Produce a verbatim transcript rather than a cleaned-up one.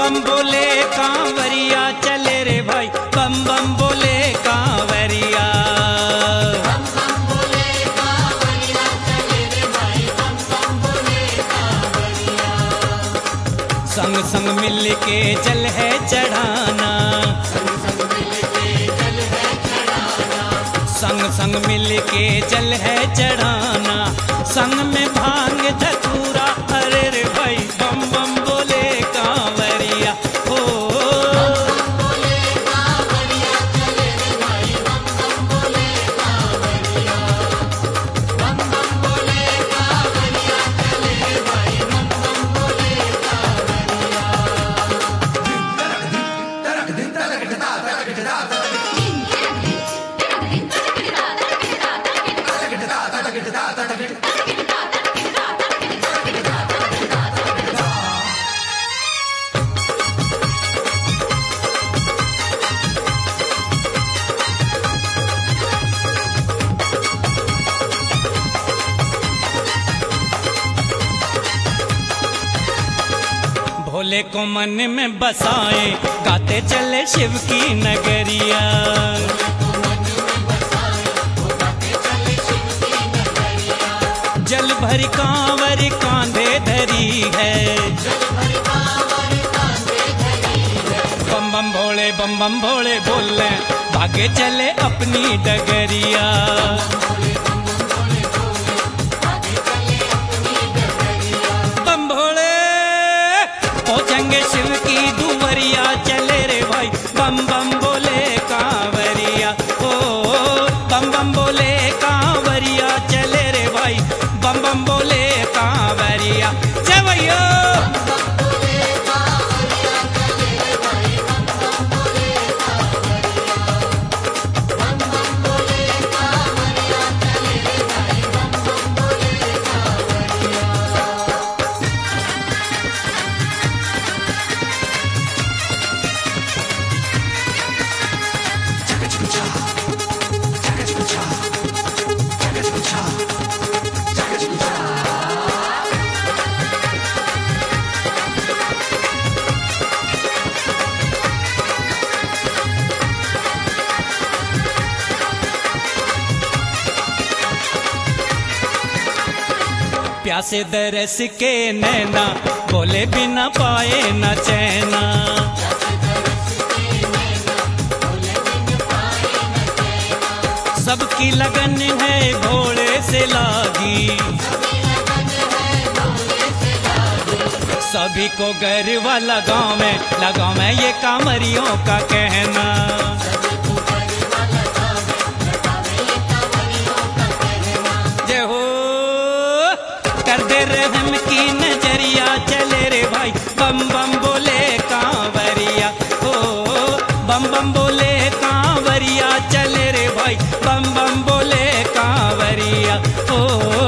बम बोले कांवरिया चले रे भाई, बम बम बोले कांवरिया। बम बम बोले कांवरिया चले रे भाई, बम बम बोले कांवरिया। संग संग मिल के जल है चढ़ाना, संग संग मिल के जल है चढ़ाना, संग संग मिल के जल है चढ़ाना। संग में भांग धतूरा, अरे रे भाई बम बम बोले कांवरिया हो। बम बोले कांवरिया चले रे भाई, बम बम बोले कांवरिया। बम बम बोले कांवरिया चले रे भाई, बम बम बोले भोले को मन में बसाए, गाते चले शिव की नगरिया। जल भरी कांवर कांधे धरी है, बम बम भोले बम बम भोले बोले, भागे चले अपनी डगरिया। बम भोले पहुंचेंगे शिव की दुवरिया, चले रे भाई बम बम बोले कांवरिया ओ। बम बम बोले कांवरिया चले रे भाई, बम बम बोले कांवरिया। जय भैया प्यासे दरस के नैना, बोले बिना पाए न चैना। सबकी लगन है भोले से लागी, सभी को गरबा लगाओ में लगाओ में ये कांवरियों का कहना। जय हो कर दे रहम की नजरिया, चले रे भाई बम बम बोले कांवरिया ओ। बम बम बोले कांवरिया चले रे भाई, बम बम बोले कांवरिया ओ।